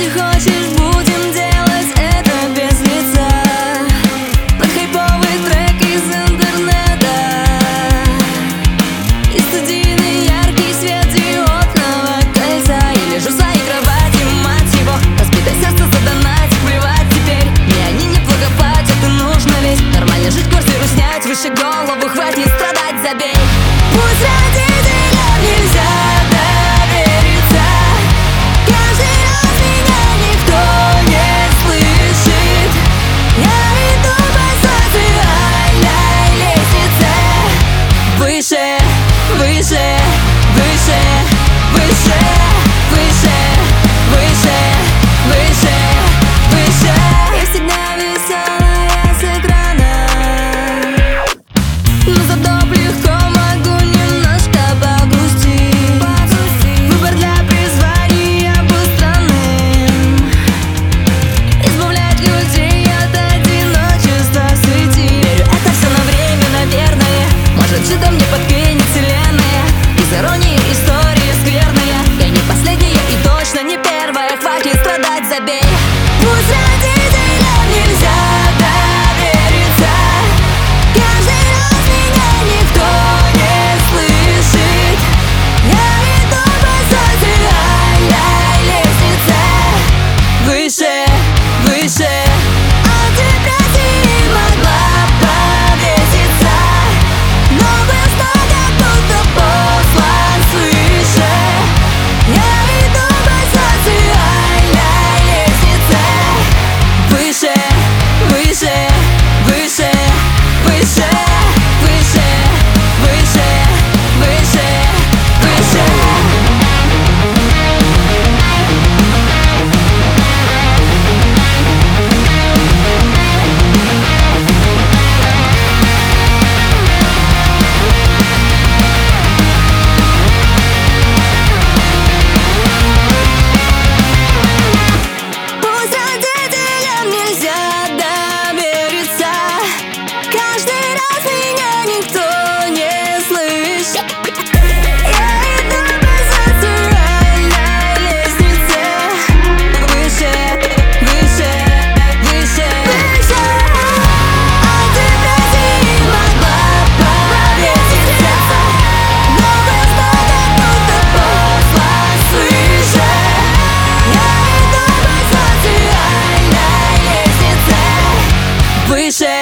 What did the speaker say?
Если хочешь, будем делать это без лица. Под хайповый трек из интернета и студийный яркий свет диодного кольца. Я лежу в своей кровати, мать его, разбитое сердце задонать, плевать теперь. Мне они неплохо платят, и нужно ведь нормально жить, квартиру снять, выше голову, хватит страдать, забей. Пусть родителям нельзя довериться, каждый раз меня никто не слышит. Я иду по социальной лестнице выше, выше, выше, выше, выше, выше, выше, выше. Я всегда веселая с экрана, но зато легко могу немножко погрустить. Выбор для призвания был странным, избавлять людей от одиночества в сети. Верю, это все на время, наверное. Может, что-то мне подкинет вселенная. Из иронии история скверная. Я не последняя и точно не первая. Хватит страдать, забей. Пусть родителям нельзя довериться, каждый раз меня никто не слышит. Я иду по социальной лестнице выше, выше. Антидепрессии могла повеситься, но был знак, как будто послан свыше. Я иду по социальной лестнице выше, выше, выше, выше, выше, выше, выше, выше. Пусть родителям нельзя довериться, каждый раз меня никто не слышит. Я иду по социальной лестнице выше, выше, выше, выше. Антидепрессии могла повеситься, но был знак, как будто послан свыше. Я иду по социальной лестнице выше.